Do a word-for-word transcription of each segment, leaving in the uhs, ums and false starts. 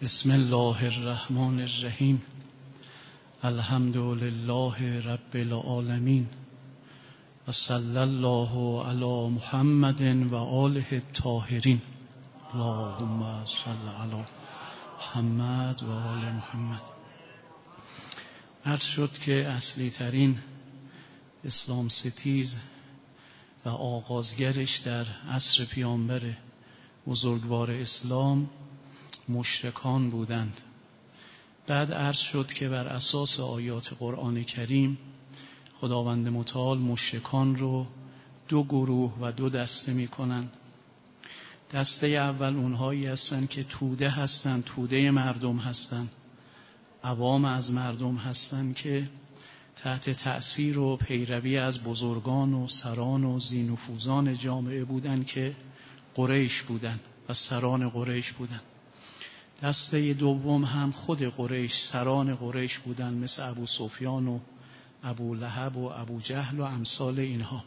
بسم الله الرحمن الرحیم. الحمد لله رب العالمین و صلی الله علی محمد و آله الطاهرین. اللهم صل علی محمد و آل محمد. عرض شد که اصلی ترین اسلام ستیز و آغازگرش در عصر پیامبر بزرگوار اسلام مشرکان بودند. بعد عرض شد که بر اساس آیات قرآن کریم خداوند متعال مشرکان رو دو گروه و دو دسته می کنند. دسته اول اونهایی هستند که توده هستند، توده مردم هستند، عوام از مردم هستند که تحت تأثیر و پیروی از بزرگان و سران و ذینفوذان جامعه بودند که قریش بودند و سران قریش بودند. دسته دوم هم خود قریش، سران قریش بودند، مثل ابو سفیان و ابو لهب و ابو جهل و امثال اینها.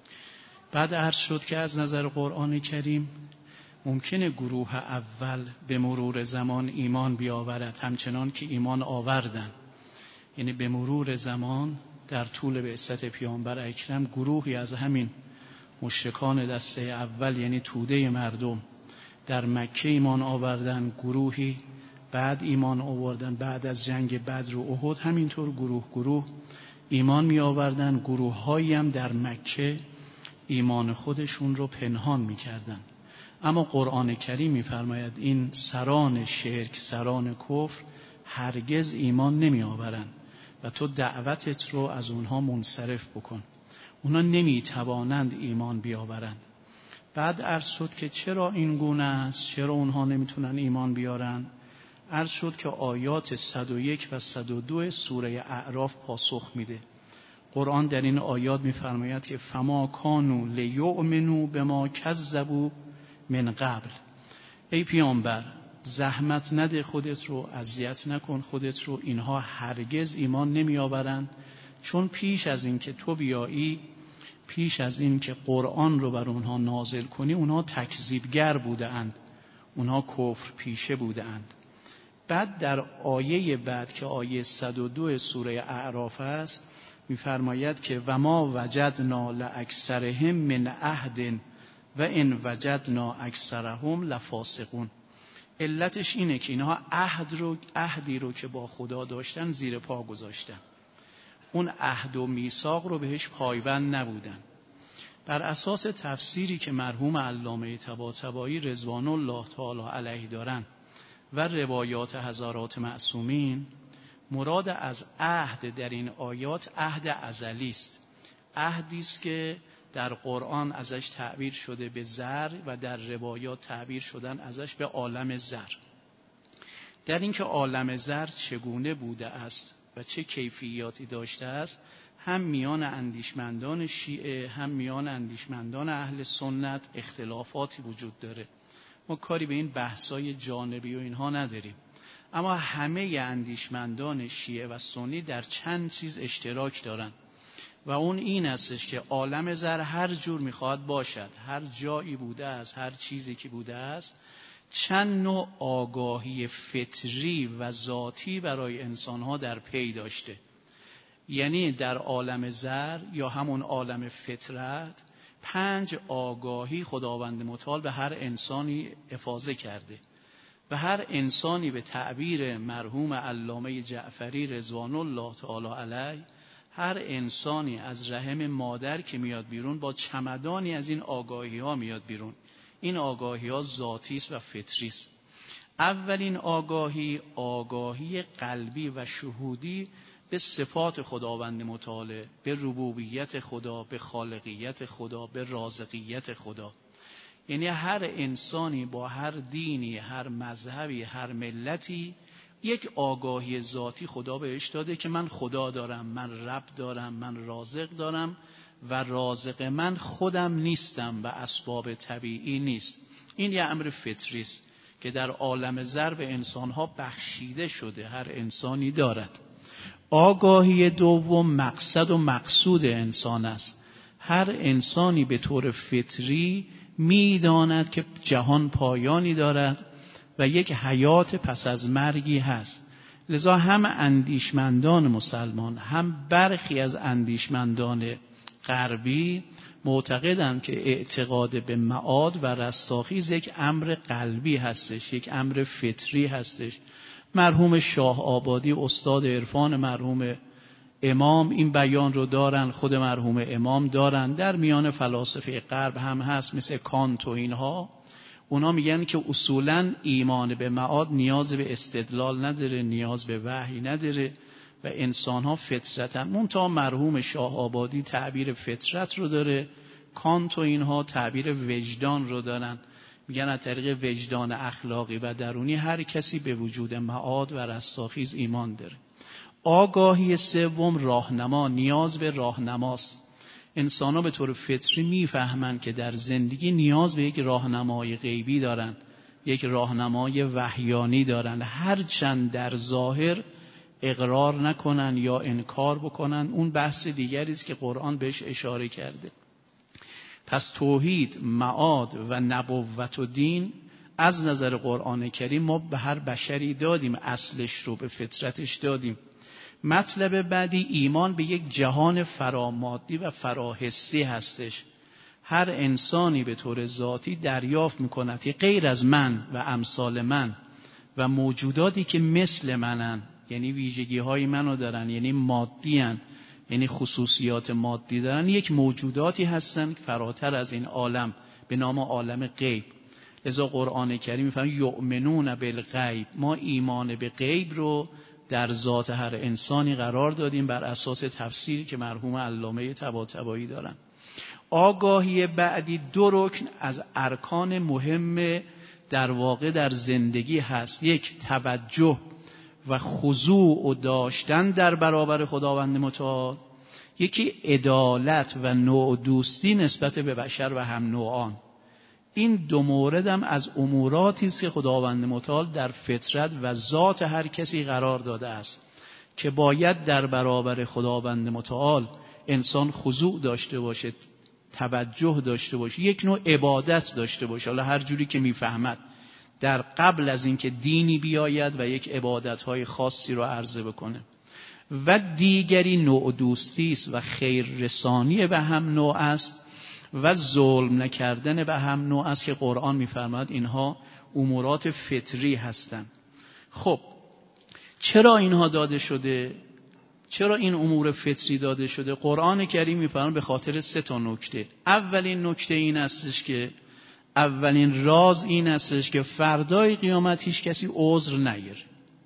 بعد عرض شد که از نظر قرآن کریم ممکنه گروه اول به مرور زمان ایمان بیاورد، همچنان که ایمان آوردن. یعنی به مرور زمان در طول بعثت پیامبر اکرم گروهی از همین مشرکان دسته اول، یعنی توده مردم، در مکه ایمان آوردن، گروهی بعد ایمان آوردن بعد از جنگ بدر و احد، همینطور گروه گروه ایمان می آوردن. گروه هایی هم در مکه ایمان خودشون رو پنهان می کردن. اما قرآن کریم می فرماید این سران شرک، سران کفر هرگز ایمان نمی آورند و تو دعوتت رو از اونها منصرف بکن. اونها نمی توانند ایمان بیاورند. بعد عرض شد که چرا این گونه است، چرا اونها نمیتونن ایمان بیارن. عرض شد که آیات صد و یک و صد و دو سوره اعراف پاسخ میده. قرآن در این آیات میفرماید که فما کانوا لیؤمنوا بما کذبوا من قبل. ای پیامبر زحمت نده خودت رو، اذیت نکن خودت رو، اینها هرگز ایمان نمی آورند، چون پیش از این که تو بیایی، پیش از این که قرآن رو بر اونها نازل کنی، اونها تکذیبگر بوده اند، اونها کفر پیشه بوده اند. بعد در آیه بعد که آیه صد و دو سوره اعراف است میفرماید که و ما وجدنا لاکثرهم من عهد و ان وجدنا اکثرهم لفاسقون. علتش اینه که اینها عهد رو عهدی رو که با خدا داشتن زیر پا گذاشتن، اون عهد و میثاق رو بهش پایبند نبودن. بر اساس تفسیری که مرحوم علامه طباطبایی رضوان الله تعالی علیه دارن و روایات حضرات معصومین، مراد از عهد در این آیات عهد ازلی است. عهدی است که در قرآن ازش تعبیر شده به زر و در روایات تعبیر شدن ازش به عالم زر. در اینکه عالم زر چگونه بوده است و چه کیفیاتی داشته است، هم میان اندیشمندان شیعه هم میان اندیشمندان اهل سنت اختلافاتی وجود داره. ما کاری به این بحثای جانبی و اینها نداریم، اما همه اندیشمندان شیعه و سنی در چند چیز اشتراک دارن و اون این استش که عالم زر هر جور میخواد باشد، هر جایی بوده است، هر چیزی که بوده است، چند نوع آگاهی فطری و ذاتی برای انسانها در پی داشته. یعنی در عالم زر یا همون عالم فطرت پنج آگاهی خداوند متعال به هر انسانی افاضه کرده و هر انسانی به تعبیر مرحوم علامه جعفری رضوان الله تعالی علیه، هر انسانی از رحم مادر که میاد بیرون با چمدانی از این آگاهی ها میاد بیرون. این آگاهی ها ذاتی است و فطری است. اولین آگاهی، آگاهی قلبی و شهودی به صفات خداوند متعال، به ربوبیت خدا، به خالقیت خدا، به رازقیت خدا. یعنی هر انسانی با هر دینی، هر مذهبی، هر ملتی یک آگاهی ذاتی خدا بهش داده که من خدا دارم، من رب دارم، من رازق دارم و رازق من خودم نیستم و اسباب طبیعی نیست. این یه امر فطری است که در عالم زر به انسانها بخشیده شده، هر انسانی دارد. آگاهی دوم مقصد و مقصود انسان است. هر انسانی به طور فطری می‌داند که جهان پایانی دارد و یک حیات پس از مرگی هست. لذا هم اندیشمندان مسلمان هم برخی از اندیشمندان غربی معتقدند که اعتقاد به معاد و رستاخیز یک امر قلبی هستش، یک امر فطری هستش. مرحوم شاه آبادی استاد عرفان مرحوم امام این بیان رو دارن، خود مرحوم امام دارن، در میان فلاسفه غرب هم هست مثل کانت و اینها. اونا میگن که اصولاً ایمان به معاد نیاز به استدلال نداره، نیاز به وحی نداره و انسان ها فطرتاً. منتها مرحوم شاه آبادی تعبیر فطرت رو داره، کانت و اینها تعبیر وجدان رو دارن. میگن از طریق وجدان اخلاقی و درونی هر کسی به وجود معاد و رستاخیز ایمان داره. آگاهی سوم راهنما، نیاز به راهنماست. انسان ها به طور فطری میفهمند که در زندگی نیاز به یک راهنمای غیبی دارن، یک راهنمای وحیانی دارن، هرچند در ظاهر اقرار نکنن یا انکار بکنن. اون بحث دیگری است که قرآن بهش اشاره کرده. پس توحید، معاد و نبوت و دین از نظر قرآن کریم ما به هر بشری دادیم، اصلش رو به فطرتش دادیم. مطلب بعدی ایمان به یک جهان فرامادی و فراحسی هستش. هر انسانی به طور ذاتی دریافت میکند که غیر از من و امثال من و موجوداتی که مثل منن، یعنی ویژگی های منو دارن، یعنی مادی هن، یعنی خصوصیات مادی دارن، یک موجوداتی هستن فراتر از این عالم به نام عالم غیب. لذا قرآن کریم میفرماید یؤمنون بالغیب، ما ایمان به غیب رو در ذات هر انسانی قرار دادیم بر اساس تفسیری که مرحوم علامه طباطبایی دارن. آگاهی بعدی دو رکن از ارکان مهم در واقع در زندگی هست. یک، توجه و خضوع و داشتن در برابر خداوند متعال. یکی عدالت و نوع دوستی نسبت به بشر و هم نوعان. این دو مورد هم از اموراتی است که خداوند متعال در فطرت و ذات هر کسی قرار داده است که باید در برابر خداوند متعال انسان خضوع داشته باشه، توجه داشته باشه، یک نوع عبادت داشته باشه، حالا هر جوری که میفهمد، در قبل از اینکه دینی بیاید و یک عبادت‌های خاصی رو عرضه بکنه. و دیگری نوع دوستی است و خیر رسانی به هم نوع است و ظلم نکردن به هم نوع است که قرآن می‌فرماید اینها امورات فطری هستند. خب چرا اینها داده شده؟ چرا این امور فطری داده شده؟ قرآن کریم می‌فرماید به خاطر سه تا نکته. اولین نکته این استش که اولین راز این استش که فردای قیامت هیچ کسی عذر نگیره.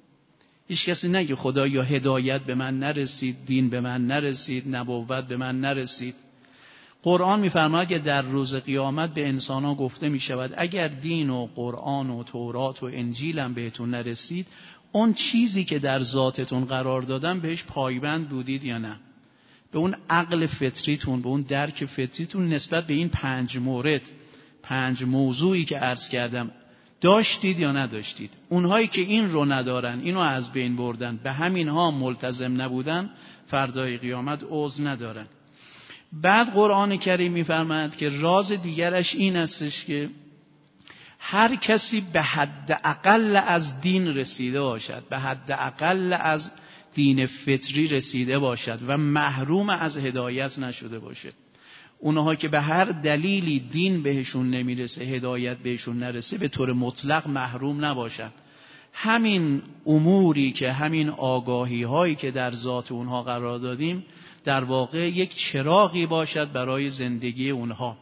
هیچ کسی نگه خدا یا هدایت به من نرسید، دین به من نرسید، نبوت به من نرسید. قرآن می‌فرماید که در روز قیامت به انسان‌ها گفته می‌شود اگر دین و قرآن و تورات و انجیل هم بهتون نرسید، اون چیزی که در ذاتتون قرار دادم بهش پایبند بودید یا نه؟ به اون عقل فطریتون، به اون درک فطریتون نسبت به این پنج مورد، پنج موضوعی که عرض کردم داشتید یا نداشتید؟ اونهایی که این رو ندارن، اینو از بین بردن، به همین ها ملتزم نبودن، فردای قیامت عذر ندارن. بعد قرآن کریم می‌فرماید که راز دیگرش این استش که هر کسی به حد اقل از دین رسیده باشد، به حد اقل از دین فطری رسیده باشد و محروم از هدایت نشده باشد. اونها که به هر دلیلی دین بهشون نمیرسه، هدایت بهشون نرسه، به طور مطلق محروم نباشن. همین اموری که همین آگاهی هایی که در ذات اونها قرار دادیم در واقع یک چراغی باشد برای زندگی اونها.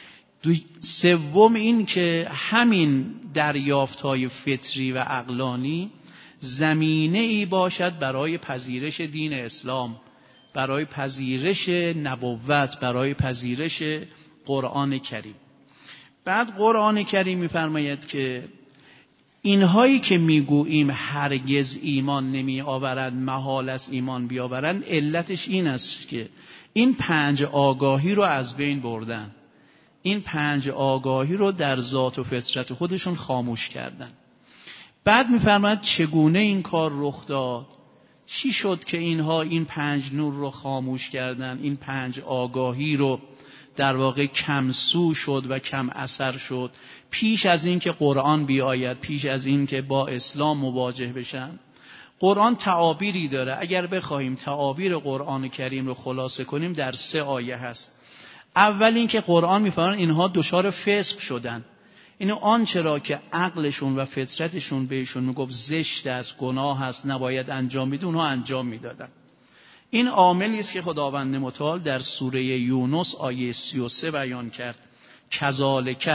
سوم این که همین دریافت‌های فطری و عقلانی زمینه ای باشد برای پذیرش دین اسلام، برای پذیرش نبوت، برای پذیرش قرآن کریم. بعد قرآن کریم می‌فرماید که اینهایی که میگوییم هرگز ایمان نمی آورند، محال است ایمان بیاورند، علتش این است که این پنج آگاهی رو از بین بردن، این پنج آگاهی رو در ذات و فطرت خودشون خاموش کردن. بعد می‌فرماید چگونه این کار رخ داد؟ چی شد که اینها این پنج نور رو خاموش کردن، این پنج آگاهی رو در واقع کم سو شد و کم اثر شد پیش از این که قرآن بیاید، پیش از این که با اسلام مواجه بشن. قرآن تعابیری داره، اگر بخواهیم تعابیر قرآن کریم رو خلاصه کنیم در سه آیه هست. اول این که قرآن میفرماید اینها دچار فسق شدن، اینو آنچه را که عقلشون و فطرتشون بهشون میگفت زشت است، گناه است، نباید انجام بده، اونها انجام میدادن. این عاملی است که خداوند متعال در سوره یونس آیه سی و سه بیان کرد. کذالک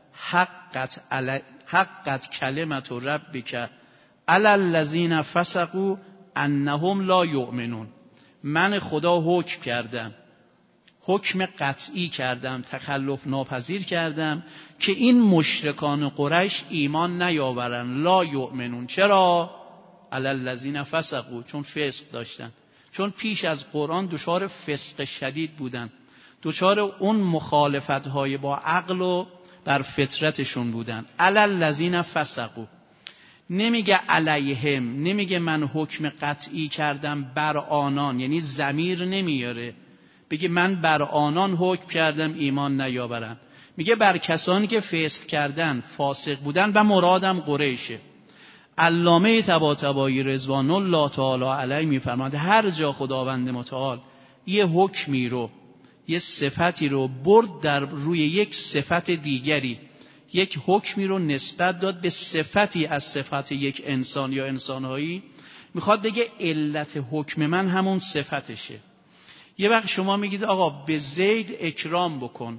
حقت علی حقت کلمت ربک علی الذین فسقوا انهم لا یؤمنون. من خدا حکم کردم، حکم قطعی کردم، تخلف ناپذیر کردم که این مشرکان قریش ایمان نیاورن. لا یؤمنون. چرا؟ علی الذین فسقوا، چون فسق داشتن، چون پیش از قرآن دچار فسق شدید بودن، دچار اون مخالفت‌های با عقل و بر فطرتشون بودن. علی الذین فسقوا، نمیگه علیهم، نمیگه من حکم قطعی کردم بر آنان، یعنی ضمیر نمیاره بگه من بر آنان حکم کردم ایمان نیاورن، میگه بر کسانی که فسق کردن، فاسق بودن و مرادم قریشه. علامه طباطبایی رضوان الله تعالی علیه میفرماید هر جا خداوند متعال یه حکمی رو، یه صفتی رو برد در روی یک صفت دیگری، یک حکمی رو نسبت داد به صفتی از صفت یک انسان یا انسانهایی، میخواد بگه علت حکم من همون صفتشه. یه وقت شما میگید آقا به زید اکرام بکن،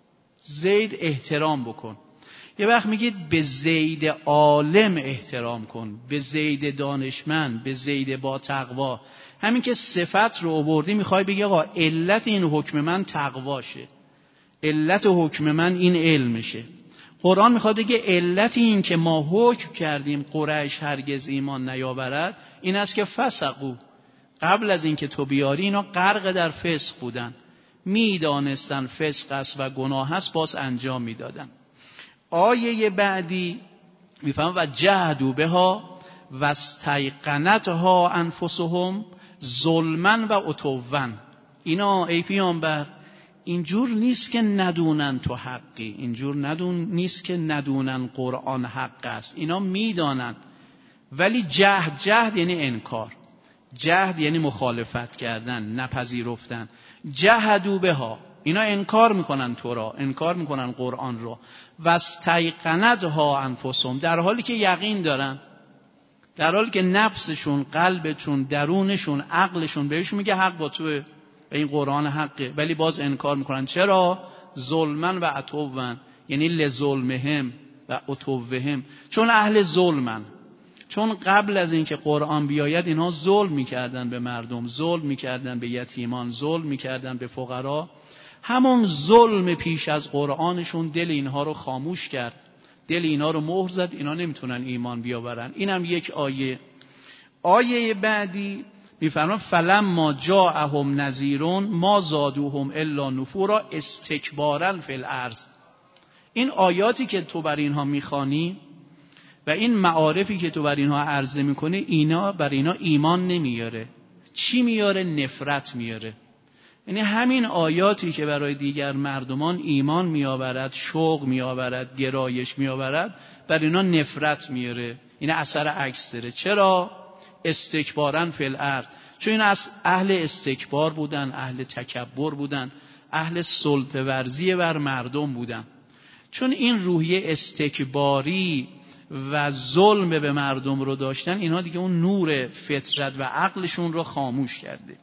زید احترام بکن. یه وقت میگید به زید عالم احترام کن، به زید دانشمند، به زید با تقوا. همین که صفت رو آوردی میخوای بگی آقا علت این حکم من تقواشه، علت حکم من این علمشه. قرآن میخواد بگه علت این که ما حکم کردیم قریش هرگز ایمان نیاورد این است که فسقوا، قبل از این که تو بیاری اینا غرق در فسق بودن، میدانستن فسق است و گناه است، باز انجام میدادن. آیه بعدی میفهم و جهدوا بها و استیقنتها انفسهم ظلما و عتوا. اینا ای پیامبر اینجور نیست که ندونن تو حقی، اینجور ندون نیست که ندونن قرآن حق است، اینا میدانن ولی جهد، جهد یعنی انکار، جهد یعنی مخالفت کردن، نپذیرفتن. جهدوا بها، اینا انکار میکنن تو را، انکار میکنن قرآن رو. و استیقنتها انفسهم، در حالی که یقین دارن، در حالی که نفسشون، قلبشون، درونشون، عقلشون بهشون میگه حق با توه و این قرآن حقه، ولی باز انکار میکنن. چرا؟ ظلمن و عتوون، یعنی لظلمهم و عتوهم، چون اهل ظلمن، چون قبل از اینکه قرآن بیاید اینها ظلم میکردن به مردم، ظلم میکردن به یتیمان، ظلم میکردن به فقرا. همون ظلم پیش از قرآنشون دل اینها رو خاموش کرد، دل اینها رو مهر زد، اینا نمیتونن ایمان بیاورن. اینم یک آیه. آیه بعدی میفرمان فلما جاءهم نذیرون ما زادوهم الا نفورا استکبارا فی الارض. این آیاتی که تو بر اینها میخوانی و این معارفی که تو بر اینها عرضه میکنه، اینا بر اینا ایمان نمیاره. چی میاره؟ نفرت میاره. یعنی همین آیاتی که برای دیگر مردمان ایمان میآورد، شوق میآورد، گرایش میآورد، بر اینا نفرت میاره. این اثر عکس داره. چرا؟ استکبارن فی الارض، چون این از اهل استکبار بودن، اهل تکبر بودن، اهل سلطه ورزی بر مردم بودن. چون این روحیه استکباری و ظلم به مردم رو داشتن، اینها دیگه اون نور فطرت و عقلشون رو خاموش کرده.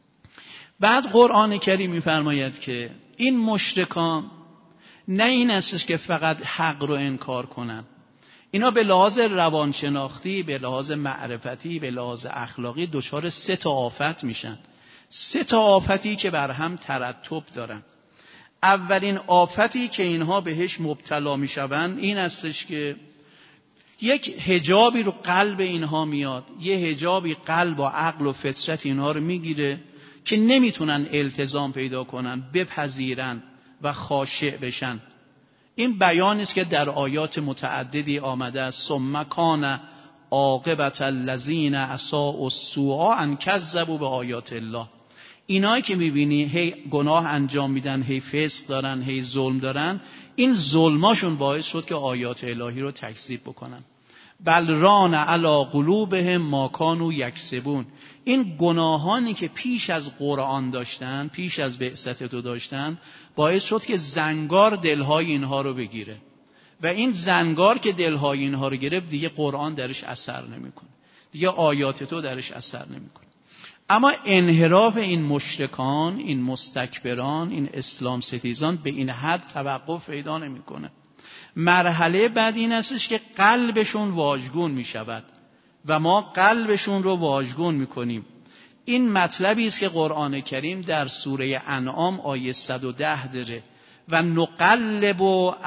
بعد قرآن کریم میفرماید که این مشرکان نه این استش که فقط حق رو انکار کنن، اینا به لحاظ روانشناختی، به لحاظ معرفتی، به لحاظ اخلاقی دچار سه تا آفت میشن. سه تا آفتی که بر هم ترتب دارن. اولین آفتی که اینها بهش مبتلا میشوند این استش که یک حجابی رو قلب اینها میاد، یه حجابی قلب و عقل و فطرت اینها رو میگیره که نمیتونن التزام پیدا کنن، بپذیرن و خاشع بشن. این بیانی است که در آیات متعددی آمده است. ثم کان عاقبت الذین اساءوا السوء ان کذبوا بآیات الله. اینایی که میبینی هی گناه انجام میدن، هی فسق دارن، هی ظلم دارن، این ظلماشون باعث شد که آیات الهی رو تکذیب بکنن. بل ران علی قلوبهم ما کانوا یکسبون. این گناهانی که پیش از قرآن داشتن، پیش از بعثت تو داشتن، باعث شد که زنگار دلهای اینها رو بگیره و این زنگار که دلهای اینها رو گرفت دیگه قرآن درش اثر نمیکنه، دیگه آیات تو درش اثر نمیکنه. اما انحراف این مشرکان، این مستکبران، این اسلام ستیزان به این حد توقف پیدا نمیکنه. مرحله بعد این استش که قلبشون واژگون می شود و ما قلبشون رو واژگون می کنیم. این مطلبی است که قرآن کریم در سوره انعام آیه صد و ده داره و نقلب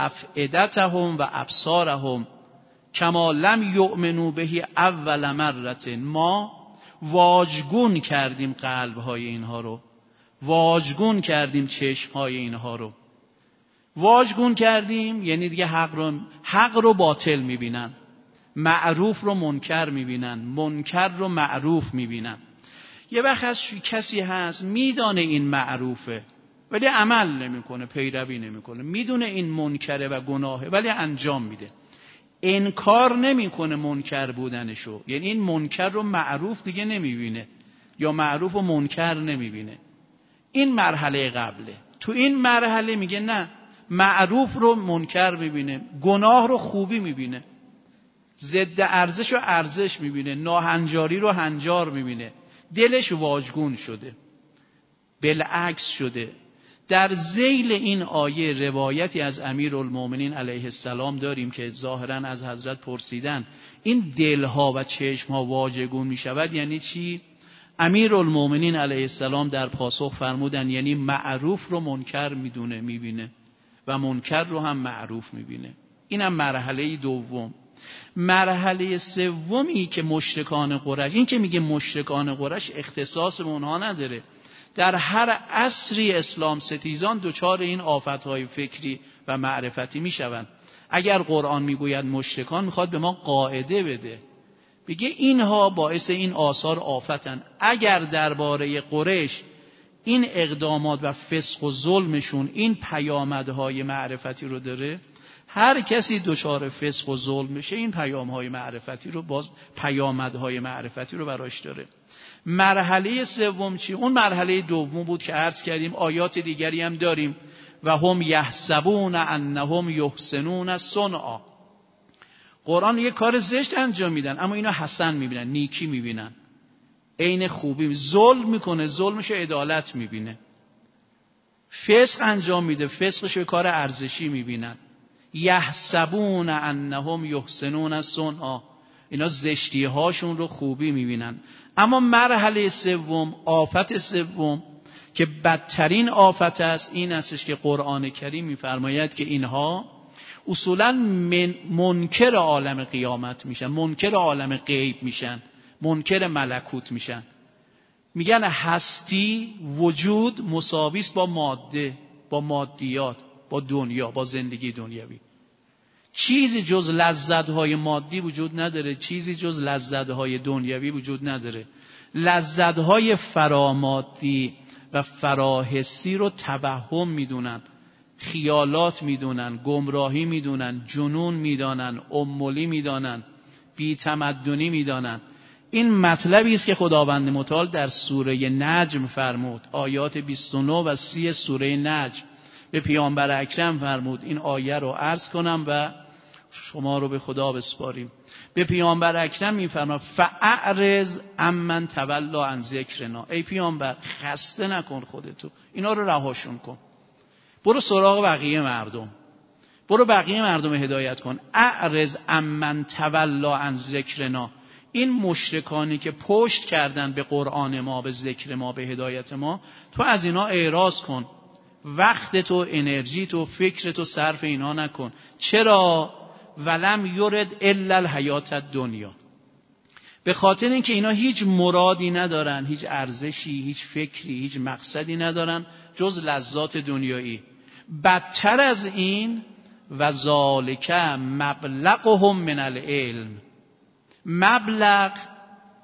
افئدتهم و ابصارهم کما لم یؤمنوا به اول مرة. ما واژگون کردیم قلبهای اینها رو، واژگون کردیم چشمهای اینها رو. واژگون کردیم یعنی دیگه حق رو حق رو باطل میبینن، معروف رو منکر میبینن، منکر رو معروف میبینن. یه وقت از کسی هست میدانه این معروفه ولی عمل نمیکنه، پیروی نمیکنه، میدونه این منکره و گناهه ولی انجام میده، انکار نمیکنه منکر بودنشو، یعنی این منکر رو معروف دیگه نمیبینه یا معروف و منکر نمیبینه. این مرحله قبله. تو این مرحله میگه نه، معروف رو منکر میبینه، گناه رو خوبی میبینه، ضد ارزش رو ارزش میبینه، ناهنجاری رو هنجار میبینه، دلش واژگون شده، بالعکس شده. در ذیل این آیه روایتی از امیرالمومنین علیه السلام داریم که ظاهراً از حضرت پرسیدن این دلها و چشمها واژگون میشود یعنی چی؟ امیرالمومنین علیه السلام در پاسخ فرمودن یعنی معروف رو منکر میدونه، میبینه و منکر رو هم معروف میبینه. این هم مرحله دوم. مرحله سومی که مشرکان قریش، این که میگه مشرکان قریش اختصاص به اونها نداره، در هر عصری اسلام ستیزان دچار این آفتهای فکری و معرفتی میشوند. اگر قرآن میگوید مشرکان، میخواد به ما قاعده بده، بگه اینها باعث این آثار آفتن. اگر درباره قریش این اقدامات و فسق و ظلمشون این پیامدهای معرفتی رو داره، هر کسی دچار فسق و ظلم میشه این پیامهای معرفتی رو، باز پیامدهای معرفتی رو براش داره. مرحله سوم چی؟ اون مرحله دوم بود که عرض کردیم، آیات دیگری هم داریم و هم یحسبون انهم یحسنون صنعا. قرآن یک کار زشت انجام میدن اما اینا حسن میبینن، نیکی میبینن، عین خوبی. ظلم میکنه، ظلمش عدالت میبینه. فسق انجام میده، فسقش به کار ارزشی میبینن. یحسبون انهم یحسنون صنعا، اینا زشتی هاشون رو خوبی میبینن. اما مرحله سوم، آفت سوم که بدترین آفت است، این استش که قرآن کریم میفرماید که اینها اصولا من منکر عالم قیامت میشن، منکر عالم غیب میشن، منکر ملکوت میشن. میگن هستی، وجود مساوی است با ماده، با مادیات، با دنیا، با زندگی دنیوی. چیزی جز لذت‌های مادی وجود نداره، چیزی جز لذت‌های دنیوی وجود نداره. لذت‌های فرامادی و فراحسی رو توهم میدونن، خیالات میدونن، گمراهی میدونن، جنون میدانن، امولی میدانن، بی‌تمدنی میدانن. این مطلبی است که خداوند متعال در سوره نجم فرمود، آیات بیست و نه و سی سوره نجم به پیامبر اکرم فرمود. این آیه رو عرض کنم و شما رو به خدا بسپاریم. به پیامبر اکرم میفرماد فاعرض عمن تولی عن ذکرنا. ای پیامبر خسته نکن خودتو، اینا رو رهاشون کن، برو سراغ بقیه مردم، برو بقیه مردم هدایت کن. اعرض عمن تولی عن ذکرنا. این مشرکانی که پشت کردن به قرآن ما، به ذکر ما، به هدایت ما، تو از اینا اعراض کن، وقت تو، انرژی تو، فکر تو صرف اینا نکن. چرا؟ ولم یرد الا الحیات الدنیا. به خاطر اینکه اینا هیچ مرادی ندارن، هیچ ارزشی، هیچ فکری، هیچ مقصدی ندارن جز لذات دنیایی. بدتر از این و ذالک مبلغهم من العلم. مبلغ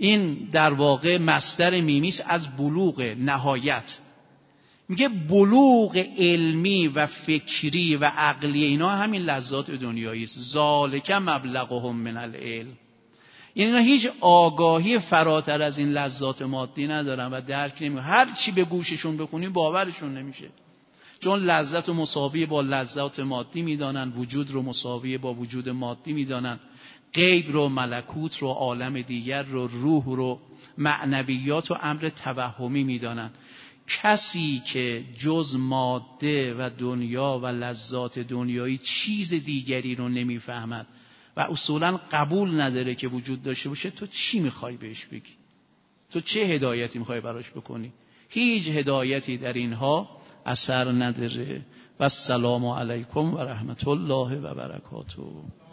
این در واقع مصدر میمیست از بلوغ، نهایت. میگه بلوغ علمی و فکری و عقلی اینا همین لذات دنیایی است. ذالک مبلغهم من العلم. یعنی اینا هیچ آگاهی فراتر از این لذات مادی ندارن و درک نمیکنن. هر چی به گوششون بخونی باورشون نمیشه، چون لذت رو مساوی با لذات مادی میدانن، وجود رو مساوی با وجود مادی میدانن، غیب رو، ملکوت رو، عالم دیگر رو، روح رو، معنویات و امر توهمی میدانن. کسی که جز ماده و دنیا و لذات دنیایی چیز دیگری رو نمیفهمد و اصولا قبول نداره که وجود داشته باشه، تو چی میخوای بهش بگی؟ تو چه هدایتی میخوای براش بکنی؟ هیچ هدایتی در اینها اثر نداره. و السلام علیکم و رحمت الله و برکاته.